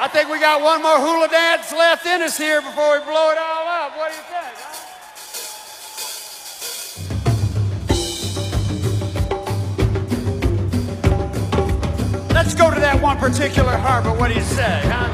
I think we got one more hula dance left in us here before we blow it all up. What do you think, huh? Let's go to that one particular harbor. What do you say, huh?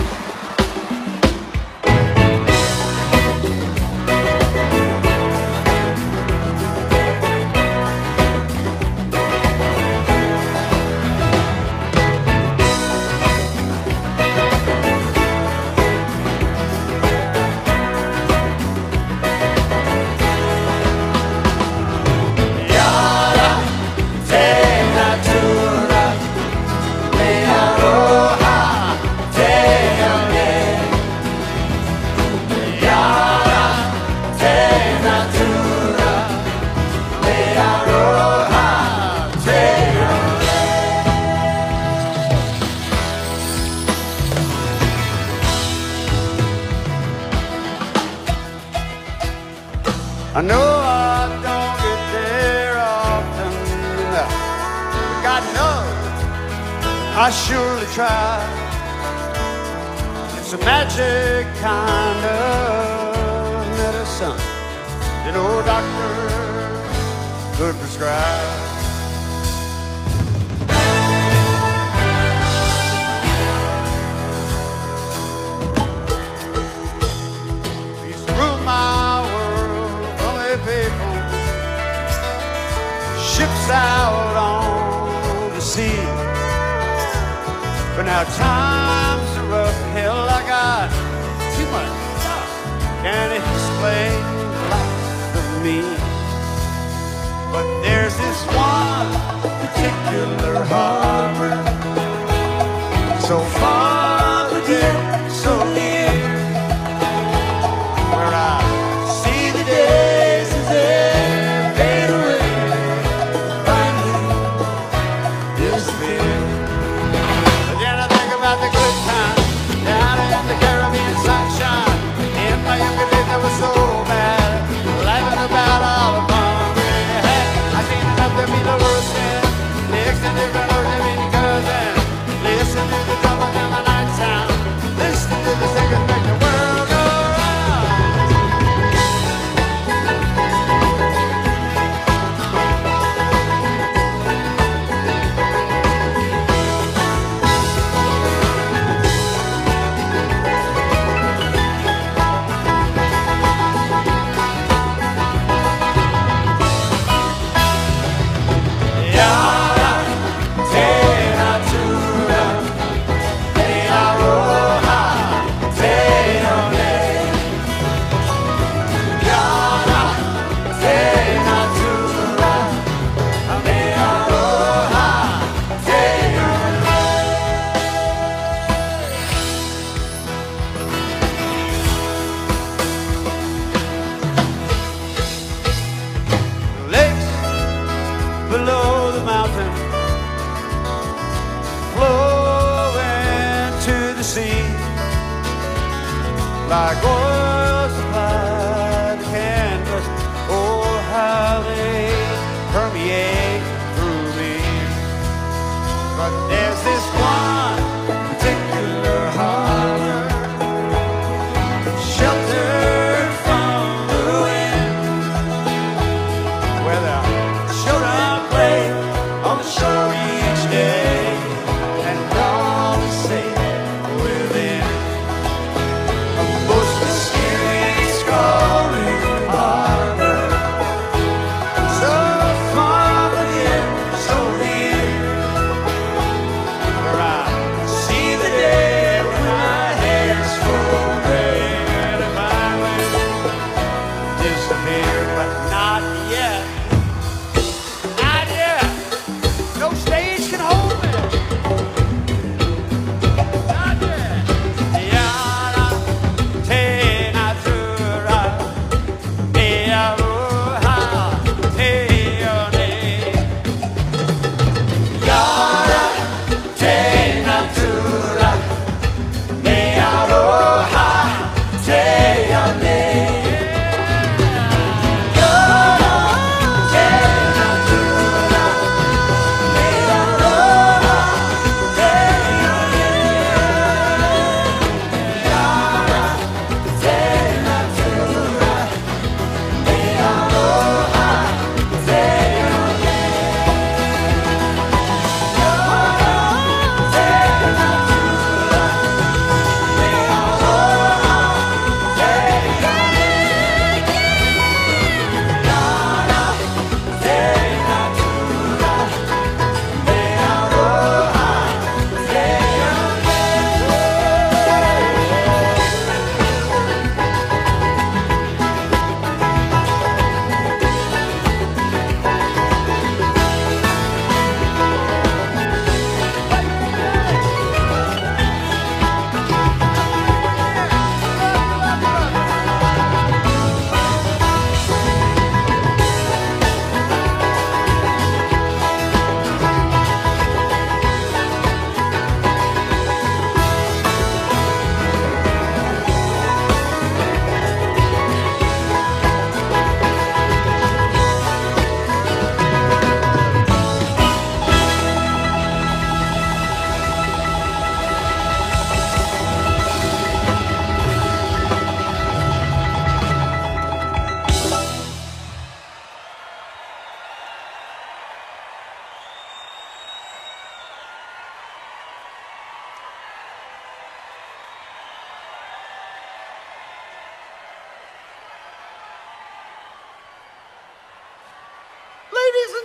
I know I don't get there often enough, but God knows I surely try. It's a magic kind of medicine that no doctor could prescribe. Used to rule my world, only people, ships out on the sea. But now times are rough, hell, I got too much stuff. Can't explain the life of me. But there's this one particular harbor, so far but yet so near, where I see the days as they fade away, finally disappear. But then I think about the good times down in the Caribbean sunshine. In my younger days that was so bad, laughing about all the fun we had. I seen enough to be the worst in, next to different ocean cousin. Listen to the drum in the night sound, listen to the singers make the world go round. Below the mountain, flowing to the sea, like oil supplied to canvas. Oh, how they permeate through me. But there's this one particular harbor, sheltered from the wind, where the showdown play on the shore each day, and all is safe within a most mysterious calling harbor, so far but yet so near, where I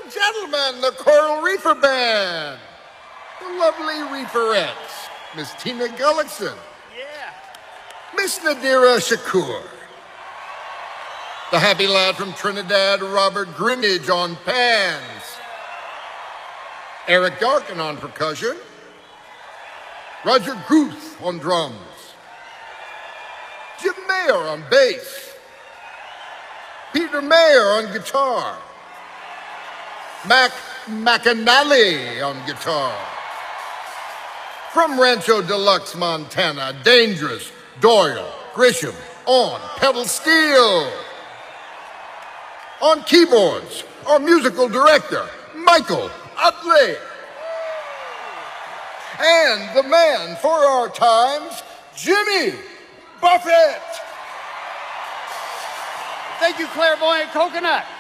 and gentlemen, the Coral Reefer Band. The lovely reeferettes, Miss Tina Gullickson. Yeah. Miss Nadira Shakur. The happy lad from Trinidad, Robert Grimmage on pans. Eric Darkin on percussion. Roger Guth on drums. Jim Mayer on bass. Peter Mayer on guitar. Mac McAnally on guitar. From Rancho Deluxe, Montana, Dangerous, Doyle, Grisham on pedal steel. On keyboards, our musical director, Michael Utley. And the man for our times, Jimmy Buffett. Thank you, Clairvoyant Coconut.